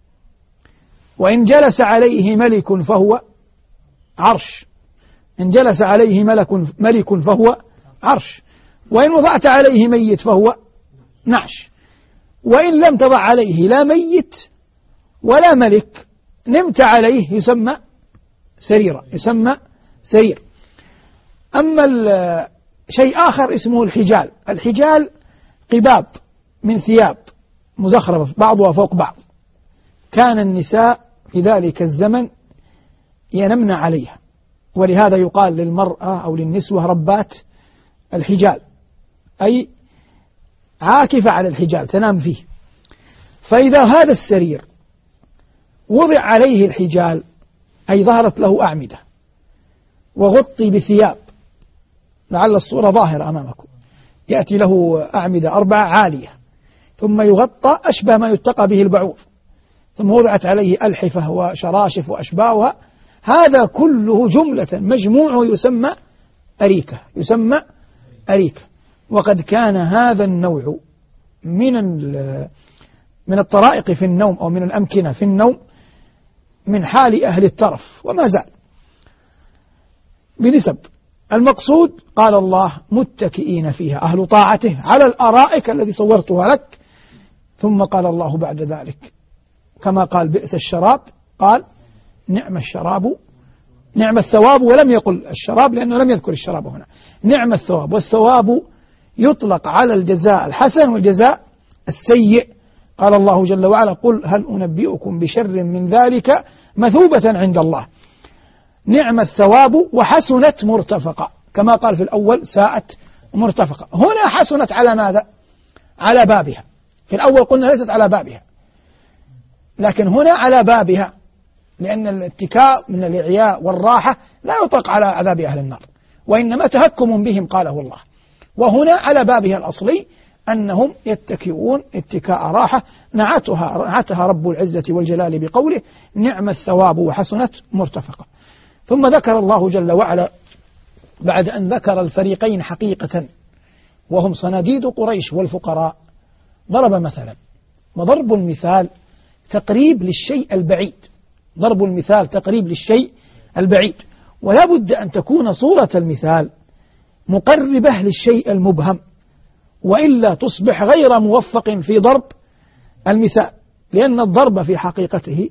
وإن جلس عليه ملك فهو عرش، إن جلس عليه ملك ملك فهو عرش، وإن وضعت عليه ميت فهو نعش، وإن لم تضع عليه لا ميت ولا ملك نمت عليه يسمى سريرا، يسمى سرير. أما شيء آخر اسمه الحجال. الحجال قباب من ثياب مزخرفة بعضها فوق بعض، كان النساء في ذلك الزمن ينمن عليها، ولهذا يقال للمرأة أو للنسوة ربات الحجال، أي عاكفة على الحجال تنام فيه. فإذا هذا السرير وضع عليه الحجال أي ظهرت له أعمدة وغطي بثياب، لعل الصورة ظاهرة أمامكم، يأتي له أعمدة أربعة عالية ثم يغطى أشبه ما يتقى به البعوض، ثم وضعت عليه ألحفة وشراشف وأشباهها، هذا كله جملة مجموعه يسمى أريكة، يسمى أريكة. وقد كان هذا النوع من من الطرائق في النوم أو من الأمكنة في النوم من حال أهل الترف، وما زال بنسب. المقصود قال الله متكئين فيها، أهل طاعته على الأرائك الذي صورتها لك. ثم قال الله بعد ذلك كما قال بئس الشراب قال نعم الشراب، نعم الثواب، ولم يقل الشراب لأنه لم يذكر الشراب هنا. نعم الثواب، والثواب يطلق على الجزاء الحسن والجزاء السيء. قال الله جل وعلا قل هل أنبئكم بشر من ذلك مثوبة عند الله، نعم الثواب وحسنت مرتفقة، كما قال في الأول ساءت مرتفقة. هنا حسنت على ماذا؟ على بابها. في الأول قلنا ليست على بابها، لكن هنا على بابها، لأن الاتكاء من الإعياء والراحة لا يطلق على عذاب أهل النار، وإنما تهكم بهم قاله الله. وهنا على بابها الأصلي أنهم يتكئون اتكاء راحة نعتها, نعتها رب العزة والجلال بقوله نعم الثواب وحسنت مرتفقة. ثم ذكر الله جل وعلا بعد أن ذكر الفريقين حقيقة وهم صناديد قريش والفقراء ضرب مثلا، وضرب المثال تقريب للشيء البعيد، ضرب المثال تقريب للشيء البعيد، ولا بد أن تكون صورة المثال مقربة للشيء المبهم، وإلا تصبح غير موفق في ضرب المثال، لأن الضرب في حقيقته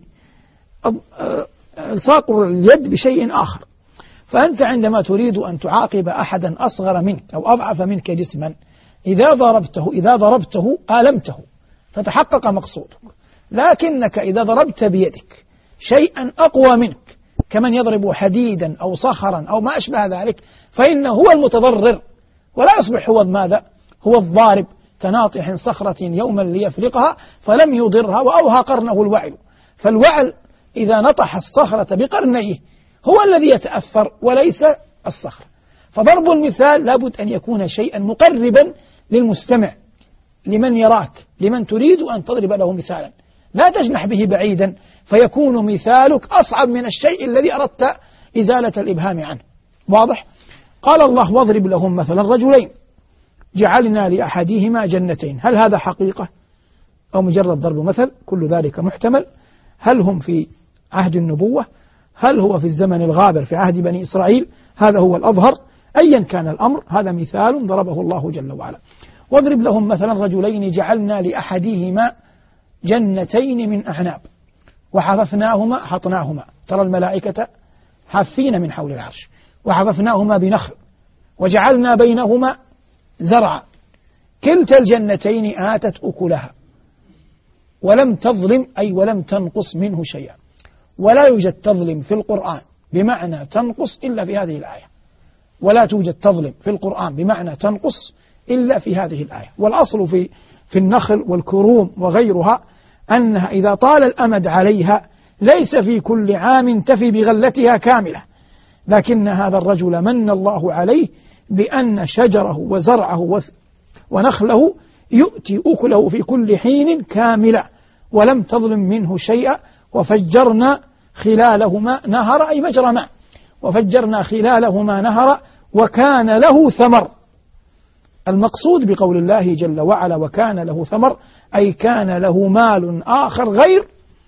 الصاق اليد بشيء آخر. فأنت عندما تريد أن تعاقب أحدا أصغر منك أو أضعف منك جسما، إذا ضربته إذا ضربته آلمته فتحقق مقصودك، لكنك إذا ضربت بيدك شيئا أقوى منك كمن يضرب حديدا أو صخرا أو ما أشبه ذلك، فإنه هو المتضرر ولا يصبح هو ماذا؟ هو الضارب، كناطح صخرة يوما ليفلقها فلم يضرها وأوهى قرنه الوعل. فالوعل إذا نطح الصخرة بقرنيه هو الذي يتأثر وليس الصخرة. فضرب المثال لابد أن يكون شيئا مقربا للمستمع، لمن يراك، لمن تريد أن تضرب له مثالا، لا تجنح به بعيدا فيكون مثالك أصعب من الشيء الذي أردت إزالة الإبهام عنه. واضح؟ قال الله واضرب لهم مثلا رجلين جعلنا لأحدهما جنتين. هل هذا حقيقة أو مجرد ضرب مثل؟ كل ذلك محتمل. هل هم في عهد النبوة؟ هل هو في الزمن الغابر في عهد بني إسرائيل؟ هذا هو الأظهر. أيا كان الأمر هذا مثال ضربه الله جل وعلا. واضرب لهم مثلا رجلين جعلنا لأحدهما جنتين من أعناب وحففناهما حطناهما، ترى الملائكة حافين من حول العرش، وحففناهما بنخل وجعلنا بينهما زرعا كلتا الجنتين آتت أكلها ولم تظلم أي ولم تنقص منه شيئا. ولا يوجد تظلم في القرآن بمعنى تنقص إلا في هذه الآية، ولا توجد تظلم في القرآن بمعنى تنقص إلا في هذه الآية. والأصل في في النخل والكروم وغيرها أنها إذا طال الأمد عليها ليس في كل عام تفي بغلتها كاملة، لكن هذا الرجل من الله عليه بأن شجره وزرعه ونخله يؤتي أكله في كل حين كاملة ولم تظلم منه شيئا، وفجرنا خلالهما نهر أي مجرى ماء، وفجرنا خلالهما نهر وكان له ثمر. المقصود بقول الله جل وعلا وكان له ثمر أي كان له مال آخر غير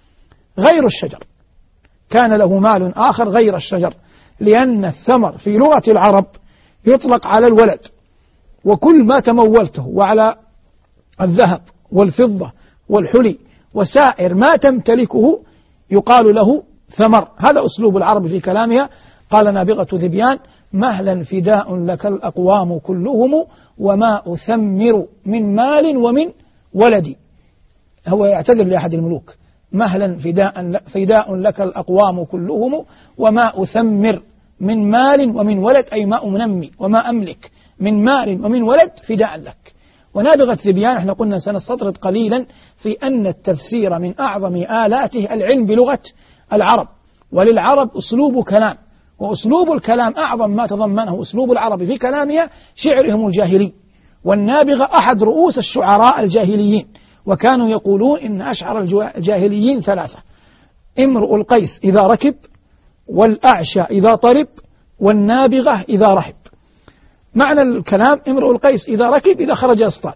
غير الشجر، كان له مال آخر غير الشجر، لأن الثمر في لغة العرب يطلق على الولد وكل ما تمولته، وعلى الذهب والفضة والحلي وسائر ما تمتلكه يقال له ثمر. هذا أسلوب العرب في كلامها. قال نابغة ذبيان مهلا فداء لك الأقوام كلهم وما أثمر من مال ومن ولدي. هو يعتذر لأحد الملوك، مهلا فداء, فداء لك الأقوام كلهم وما أثمر من مال ومن ولد أي ما أنمي وما أملك من مال ومن ولد فداء لك. ونابغة ذبيان احنا قلنا سنستطرد قليلا في أن التفسير من أعظم آلاته العلم بلغة العرب، وللعرب أسلوب كلام، وأسلوب الكلام أعظم ما تضمنه أسلوب العرب في كلامها شعرهم الجاهلي. والنابغة أحد رؤوس الشعراء الجاهليين، وكانوا يقولون إن أشعر الجاهليين ثلاثة: امرؤ القيس إذا ركب، والأعشى إذا طرب، والنابغة إذا رحب. معنى الكلام امرؤ القيس إذا ركب إذا خرج يصطاد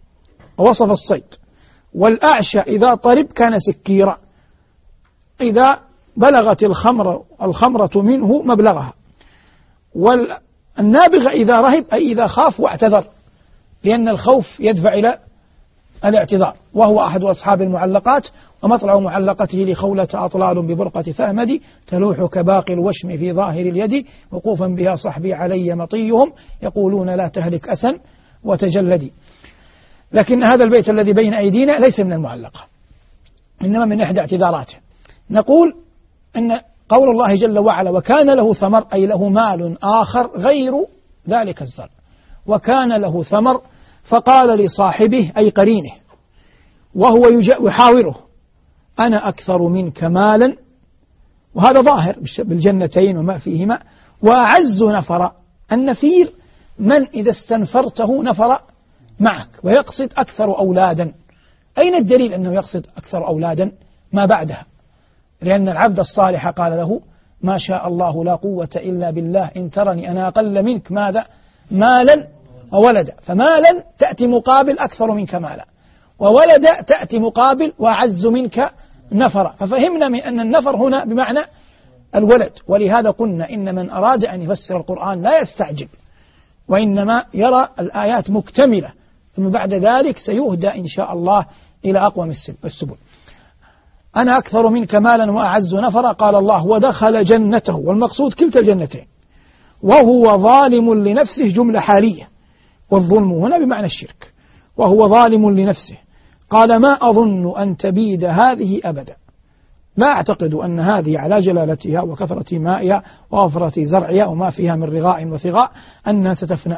ووصف الصيد، والأعشى إذا طرب كان سكيرا إذا بلغت الخمر الخمرة منه مبلغها، والنابغة إذا رهب أي إذا خاف واعتذر، لأن الخوف يدفع إلى الاعتذار. وهو أحد أصحاب المعلقات، ومطلع معلقته لخولة أطلال ببرقة ثامد تلوح كباقي الوشم في ظاهر اليد وقوفا بها صحبي علي مطيهم يقولون لا تهلك أسا وتجلدي. لكن هذا البيت الذي بين أيدينا ليس من المعلقة، إنما من إحدى اعتذاراته. نقول أن قول الله جل وعلا وكان له ثمر أي له مال آخر غير ذلك الزرع، وكان له ثمر، فقال لصاحبه أي قرينه وهو يحاوره: أنا أكثر منك مالا وهذا ظاهر بالجنتين وما فيهما. وأعز نفر، النفير من إذا استنفرته نفر معك، ويقصد أكثر أولادا. أين الدليل أنه يقصد أكثر أولادا؟ ما بعدها، لأن العبد الصالح قال له ما شاء الله لا قوة إلا بالله إن ترني أنا أقل منك ماذا مالا وولدا، فمالا تأتي مقابل أكثر منك مالا، وولد تأتي مقابل وأعز منك نفر، ففهمنا من أن النفر هنا بمعنى الولد. ولهذا قلنا إن من أراد أن يفسر القرآن لا يستعجل، وإنما يرى الآيات مكتملة، ثم بعد ذلك سيهدى إن شاء الله إلى أقوم السبل. أنا أكثر منك مالا وأعز نفرا، قال الله ودخل جنته، والمقصود كلتا الجنتين، وهو ظالم لنفسه، جملة حالية، والظلم هنا بمعنى الشرك، وهو ظالم لنفسه. قال ما أظن أن تبيد هذه أبدا، لا أعتقد أن هذه على جلالتها وكثرة مائها ووفرة زرعها وما فيها من رغاء وثغاء أنها ستفنى.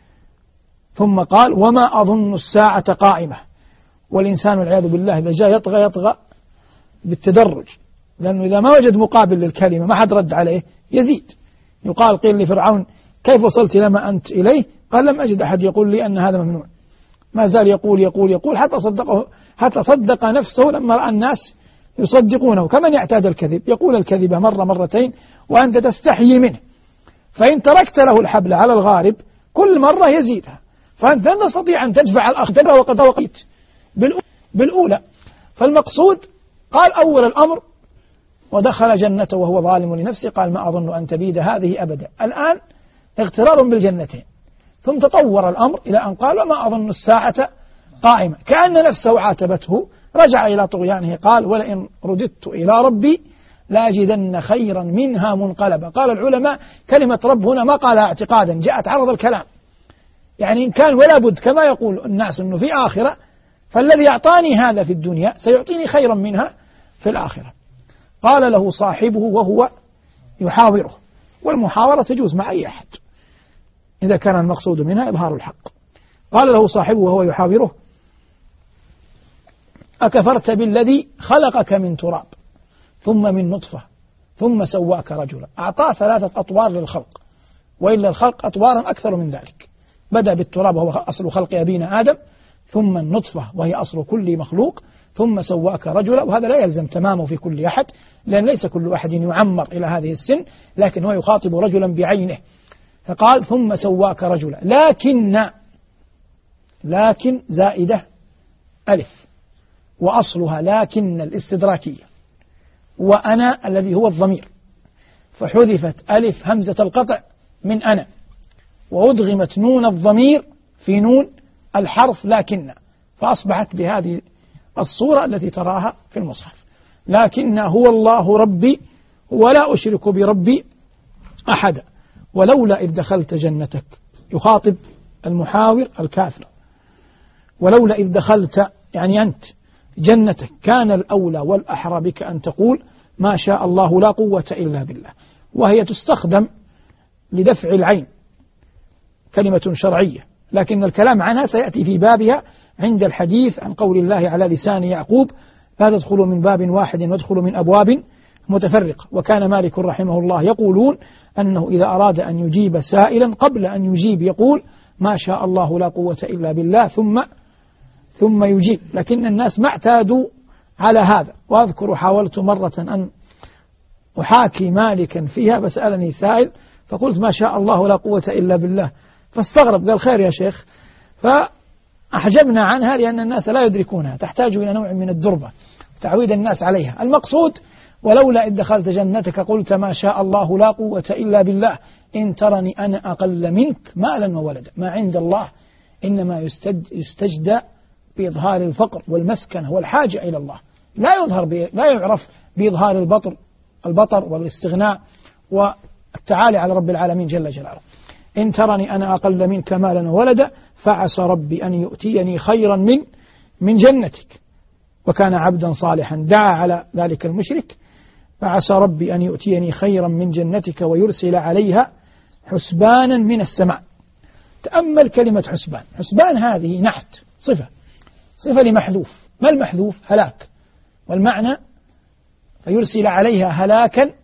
ثم قال وما أظن الساعة قائمة، والإنسان والعياذ بالله إذا جاء يطغى يطغى بالتدرج، لأنه إذا ما وجد مقابل للكلمة ما حد رد عليه يزيد. يقال قيل لفرعون كيف وصلت إلى ما أنت إليه؟ قال لم أجد أحد يقول لي أن هذا ممنوع. ما زال يقول يقول يقول حتى صدقه، حتى صدق نفسه لما رأى الناس يصدقونه، كمن يعتاد الكذب، يقول الكذبة مرة مرتين وأنت تستحيي منه، فإن تركت له الحبل على الغارب كل مرة يزيدها، فأنت لا تستطيع أن تدفع الأخذ وقد وقيت بالأولى. فالمقصود قال أول الأمر ودخل جنته وهو ظالم لنفسه، قال ما أظن أن تبيد هذه أبدا. الآن اغترار بالجنتين، ثم تطور الأمر إلى أن قال وما أظن الساعة قائمة، كأن نفسه عاتبته، رجع إلى طغيانه، قال ولئن رددت إلى ربي لاجدن خيرا منها منقلبا. قال العلماء كلمة رب هنا ما قالها اعتقادا، جاءت عرض الكلام، يعني إن كان ولا بد كما يقول الناس أنه في آخرة، فالذي أعطاني هذا في الدنيا سيعطيني خيرا منها في الآخرة. قال له صاحبه وهو يحاوره، والمحاورة تجوز مع أي أحد إذا كان المقصود منها إظهار الحق. قال له صاحبه وهو يحاوره أكفرت بالذي خلقك من تراب ثم من نطفة ثم سواك رجلا. أعطاه ثلاثة أطوار للخلق، وإلا الخلق أطوارا أكثر من ذلك، بدأ بالتراب وهو أصل خلق أبينا آدم، ثم النطفة وهي أصل كل مخلوق، ثم سواك رجلا. وهذا لا يلزم تمامه في كل أحد، لأن ليس كل أحد يعمر إلى هذه السن، لكن هو يخاطب رجلا بعينه، فقال ثم سواك رجلا. لكن لكن زائدة ألف، وأصلها لكن الاستدراكية، وأنا الذي هو الضمير، فحذفت ألف همزة القطع من أنا، وأدغمت نون الضمير في نون الحرف لكن، فأصبحت بهذه الصورة التي تراها في المصحف. لكن هو الله ربي ولا أشرك بربي أحدا ولولا إذ دخلت جنتك، يخاطب المحاور الكافر، ولولا إذ دخلت يعني أنت جنتك كان الأولى والأحرى بك أن تقول ما شاء الله لا قوة إلا بالله، وهي تستخدم لدفع العين، كلمة شرعية، لكن الكلام عنها سيأتي في بابها عند الحديث عن قول الله على لسان يعقوب لا تدخلوا من باب واحد وادخلوا من أبواب متفرقة. وكان مالك رحمه الله يقولون أنه إذا أراد أن يجيب سائلا قبل أن يجيب يقول ما شاء الله لا قوة إلا بالله ثم ثم يجيب، لكن الناس ما اعتادوا على هذا. وأذكر حاولت مرة أن أحاكي مالكا فيها، فسألني سائل فقلت ما شاء الله لا قوة إلا بالله، فاستغرب قال خير يا شيخ، فأحجبنا عنها لأن الناس لا يدركونها، تحتاج إلى نوع من الدربة تعويد الناس عليها. المقصود ولولا إذ دخلت جنتك قلت ما شاء الله لا قوة إلا بالله إن ترني أنا أقل منك مالا وولدا. ما عند الله إنما يستجدى بإظهار الفقر والمسكنة والحاجة إلى الله، لا يظهر لا يعرف بإظهار البطر البطر والاستغناء والتعالي على رب العالمين جل جلاله. إن ترني أنا أقل منك مالا وولدا فعسى ربي أن يؤتيني خيرا من من جنتك، وكان عبدا صالحا دعا على ذلك المشرك، فعسى ربي أن يؤتيني خيرا من جنتك ويرسل عليها حسبانا من السماء. تأمل كلمة حسبان، حسبان هذه نعت صفة صفة لمحذوف، ما المحذوف؟ هلاك، والمعنى فيرسل عليها هلاكا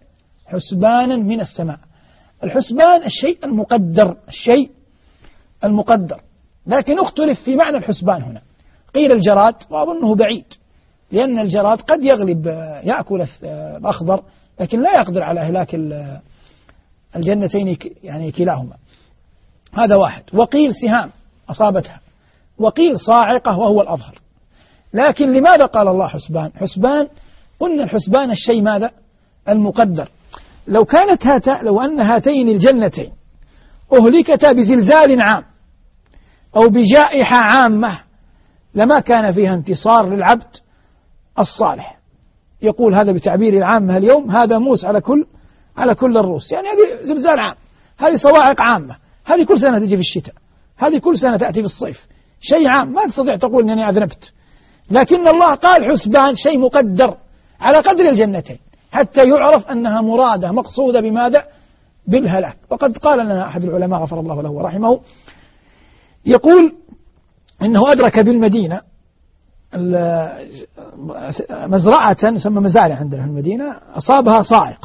حسبانا من السماء. الحسبان الشيء المقدر، الشيء المقدر، لكن اختلف في معنى الحسبان هنا. قيل الجراد، وأظنه بعيد، لأن الجراد قد يغلب يأكل الأخضر لكن لا يقدر على إهلاك الجنتين يعني كلاهما، هذا واحد. وقيل سهام أصابتها، وقيل صاعقة وهو الأظهر. لكن لماذا قال الله حسبان؟ حسبان قلنا الحسبان الشيء ماذا؟ المقدر. لو كانت هات لو أن هاتين الجنتين أهلكتا بزلزال عام أو بجائحة عامة لما كان فيها انتصار للعبد الصالح. يقول هذا بتعبير العامة اليوم هذا موس على كل على كل الروس، يعني هذه زلزال عام، هذه صواعق عامة، هذه كل سنة تجي في الشتاء، هذه كل سنة تأتي في الصيف، شيء عام ما تستطيع تقول أنني أذنبت. لكن الله قال حسبان شيء مقدر على قدر الجنتين حتى يعرف أنها مرادة مقصودة بماذا؟ بالهلاك. وقد قال لنا أحد العلماء غفر الله له ورحمه، يقول إنه أدرك بالمدينة مزرعة تسمى مزارع عندنا في المدينة أصابها صاعقة.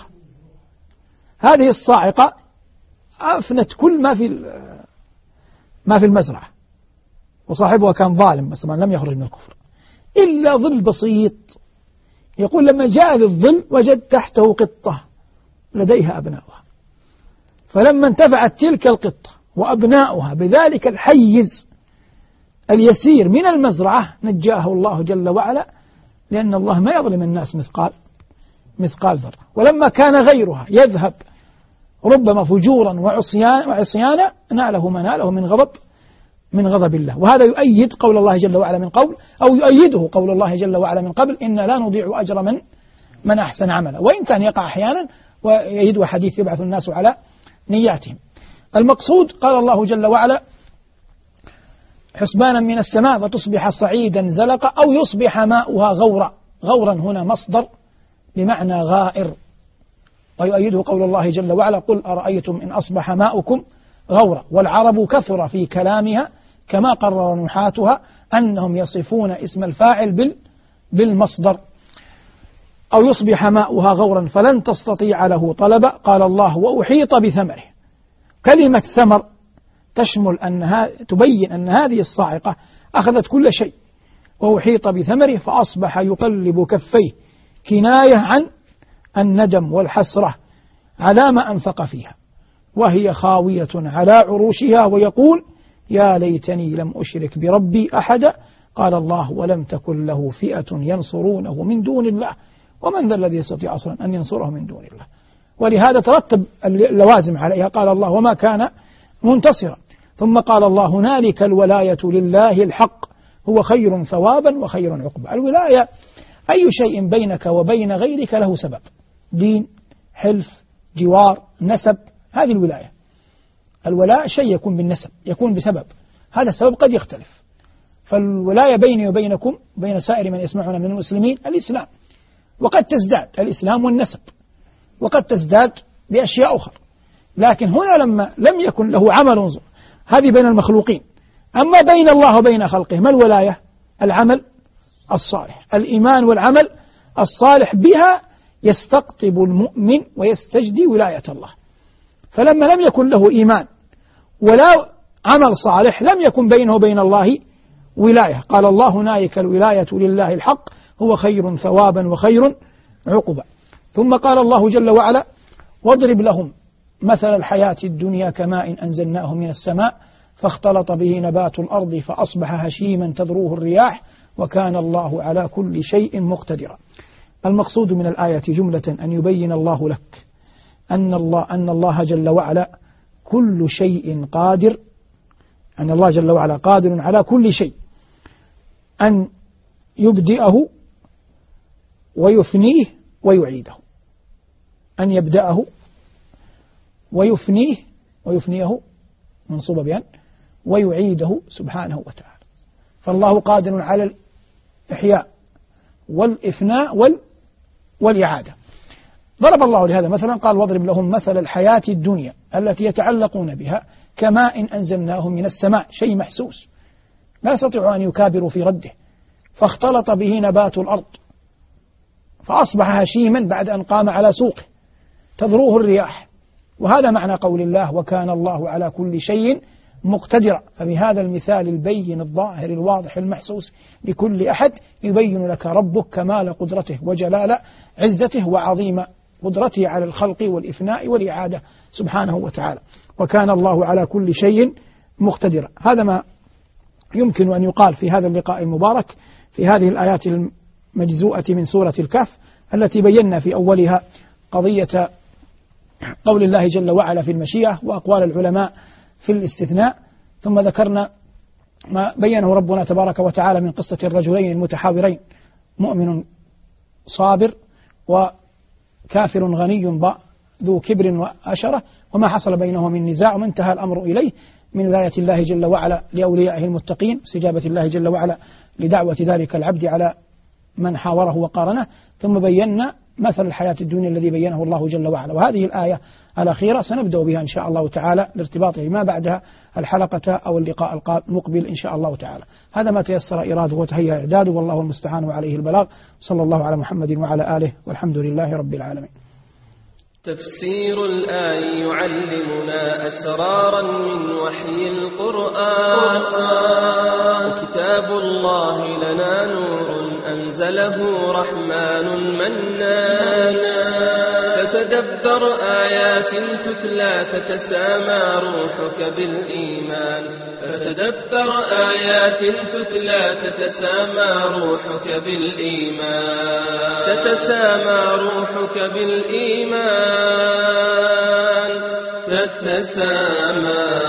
هذه الصاعقة أفنت كل ما في ما في المزرعة، وصاحبها كان ظالم بس لم يخرج من الكفر إلا ظل بسيط. يقول لما جاء للظل وجد تحته قطة لديها أبناؤها، فلما انتفعت تلك القطة وأبناؤها بذلك الحيز اليسير من المزرعة نجاه الله جل وعلا، لأن الله ما يظلم الناس مثقال مثقال ذرة. ولما كان غيرها يذهب ربما فجورا وعصيان وعصيانا ناله ما ناله من غضب من غضب الله. وهذا يؤيد قول الله جل وعلا من قبل، أو يؤيده قول الله جل وعلا من قبل: إن لا نضيع أجر من من أحسن عملا، وإن كان يقع أحيانا، ويؤيده حديث يبعث الناس على نياتهم. المقصود قال الله جل وعلا حسبانا من السماء فتصبح صعيدا زلقا أو يصبح ماؤها غورا. غورا هنا مصدر بمعنى غائر. ويؤيده قول الله جل وعلا: قل أرأيتم إن أصبح ماؤكم غورا. والعرب كثر في كلامها كما قرر نحاتها أنهم يصفون اسم الفاعل بالمصدر. أو يصبح ماؤها غورا فلن تستطيع له طلبا. قال الله: وأحيط بثمره. كلمة ثمر تشمل أنها تبين أن هذه الصاعقة أخذت كل شيء. وأحيط بثمره فأصبح يقلب كفيه، كناية عن الندم والحسرة على ما أنفق فيها، وهي خاوية على عروشها، ويقول: يا ليتني لم أشرك بربي أحدا. قال الله: ولم تكن له فئة ينصرونه من دون الله ومن ذا الذي يستطيع أصلا أن ينصره من دون الله. ولهذا ترتب اللوازم عليها. قال الله: وما كان منتصرا. ثم قال الله: هنالك الولاية لله الحق هو خير ثوابا وخير عقبا. الولاية أي شيء بينك وبين غيرك له سبب، دين، حلف، جوار، نسب، هذه الولاية. الولاء شيء يكون بالنسب، يكون بسبب، هذا السبب قد يختلف. فالولاية بيني وبينكم بين سائر من يسمعنا من المسلمين الإسلام، وقد تزداد الإسلام والنسب، وقد تزداد بأشياء أخرى. لكن هنا لما لم يكن له عمل، هذه بين المخلوقين. أما بين الله وبين خلقه ما الولاية؟ العمل الصالح، الإيمان والعمل الصالح، بها يستقطب المؤمن ويستجدي ولاية الله. فلما لم يكن له إيمان ولا عمل صالح لم يكن بينه وبين الله ولاية. قال الله: هنالك الولاية لله الحق هو خير ثوابا وخير عقبا. ثم قال الله جل وعلا: واضرب لهم مثل الحياة الدنيا كماء أنزلناه من السماء فاختلط به نبات الأرض فأصبح هشيما تذروه الرياح وكان الله على كل شيء مقتدرا. المقصود من الآية جملة أن يبين الله لك أن الله أن الله جل وعلا كل شيء قادر، أن الله جل وعلا قادر على كل شيء، أن يبدئه ويفنيه ويعيده، أن يبدأه ويفنيه ويفنيه منصوب بأن ويعيده سبحانه وتعالى. فالله قادر على الإحياء والإفناء وال والإعادة. ضرب الله لهذا مثلا، قال: واضرب لهم مثل الحياة الدنيا التي يتعلقون بها كماء أنزلناه من السماء، شيء محسوس لا يستطيع أن يكابر في رده، فاختلط به نبات الأرض فأصبح هشيما بعد أن قام على سوقه، تذروه الرياح. وهذا معنى قول الله وكان الله على كل شيء مقتدرا. فبهذا المثال البين الظاهر الواضح المحسوس لكل أحد يبين لك ربك كمال قدرته وجلال عزته وعظيم قدرته على الخلق والإفناء والإعادة سبحانه وتعالى. وكان الله على كل شيء مقتدرا. هذا ما يمكن أن يقال في هذا اللقاء المبارك في هذه الآيات المجزوءة من سورة الكهف التي بينا في أولها قضية قول الله جل وعلا في المشيئة وأقوال العلماء في الاستثناء، ثم ذكرنا ما بينه ربنا تبارك وتعالى من قصة الرجلين المتحاورين، مؤمن صابر وكافر غني ذو كبر وأشرة، وما حصل بينه من نزاع وما انتهى الأمر إليه من ولاية الله جل وعلا لأوليائه المتقين، استجابة الله جل وعلا لدعوة ذلك العبد على من حاوره وقارنه. ثم بينا مثل الحياة الدنيا الذي بينه الله جل وعلا. وهذه الآية الأخيرة سنبدأ بها إن شاء الله تعالى لارتباطه ما بعدها الحلقة أو اللقاء المقبل إن شاء الله تعالى. هذا ما تيسر إراده وتهيأ إعداده، والله المستعان وعليه البلاغ. صلى الله على محمد وعلى آله والحمد لله رب العالمين. تفسير الآي يعلمنا أسرارا من وحي القرآن، وكتاب الله لنا نور أنزله رحمن منان. فتدبر آيات تتلى تتسامى روحك بالإيمان، فتدبر آيات تتلى تتسامى روحك بالإيمان، تتسامى روحك بالإيمان، تتسامى